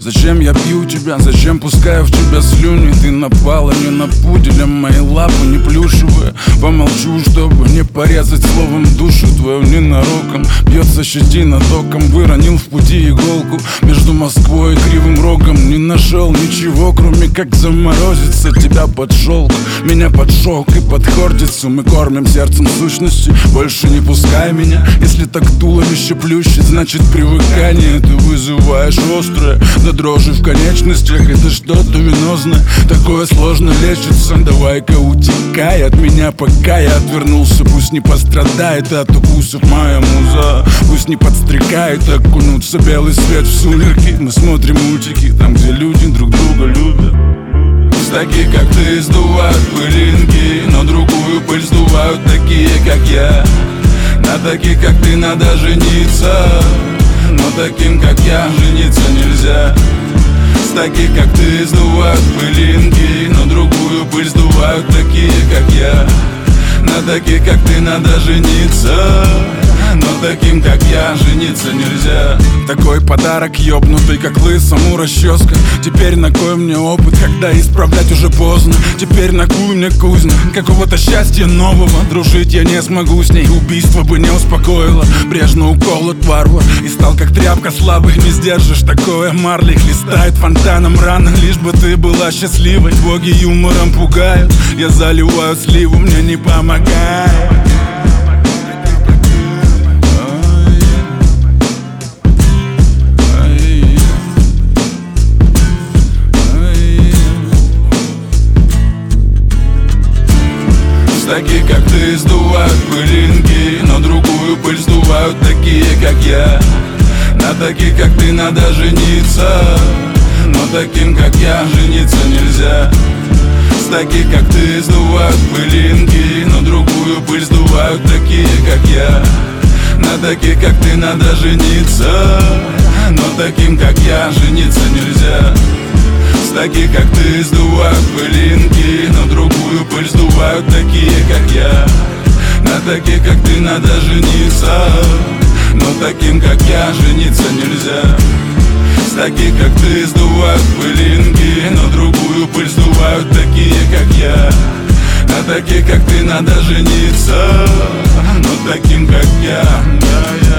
Зачем я пью тебя, зачем пускаю в тебя слюни? Ты напала мне на пуделя, мои лапы не плюшевые. Помолчу, чтобы не порезать словом душу твою ненароком. Бьется щетина током, выронил в пути иголку. Между Москвой и Кривым Рогом не нашел ничего, кроме как заморозиться тебя под шелк, меня под шок и под хортицу. Мы кормим сердцем сущности, больше не пускай меня. Если так туловище плющит, значит привыкание. Ты вызываешь острое, до дрожи в конечностях. Это что-то венозное, такое сложно лечится. Давай-ка утекай от меня, пока я отвернулся. Пусть не пострадает от укусов моя муза, пусть не подстрекает окунуться белый свет в сумерки. Мы смотрим мультики там, где люди друг друга любят. С таких, как ты, сдувают пылинки, но другую пыль сдувают такие, как я. На таких, как ты, надо жениться, но таким, как я, жениться нельзя. С таких, как ты, сдувают пылинки, но другую пыль сдувают такие, как я. На таких, как ты, надо жениться, но таким, как я, жениться нельзя. Такой подарок ёбнутый, как лысому расческа. Теперь на кой мне опыт, когда исправлять уже поздно? Теперь на куй мне кузня какого-то счастья нового. Дружить я не смогу с ней, убийство бы не успокоило. Брежно уколот варвар и стал как тряпка слабых. Не сдержишь такое, Марли хлестает фонтаном рано. Лишь бы ты была счастливой, боги юмором пугают. Я заливаю сливу, мне не помогает. Такие, как ты, сдувают пылинки, но другую пыль сдувают такие, как я. На таких, как ты, надо жениться, но таким, как я, жениться нельзя. С таких, как ты, сдувают пылинки, но другую пыль сдувают такие, как я. На таких, как ты, надо жениться, но таким, как я, жениться нельзя. С таких, как ты, сдувают пылинки, но другую пыль сдувают такие, как я. На таких, как ты, надо жениться, но таким, как я, жениться нельзя. С таких, как ты, сдувают пылинки, но другую пыль сдувают такие, как я. На таких, как ты, надо жениться, но таким, как я.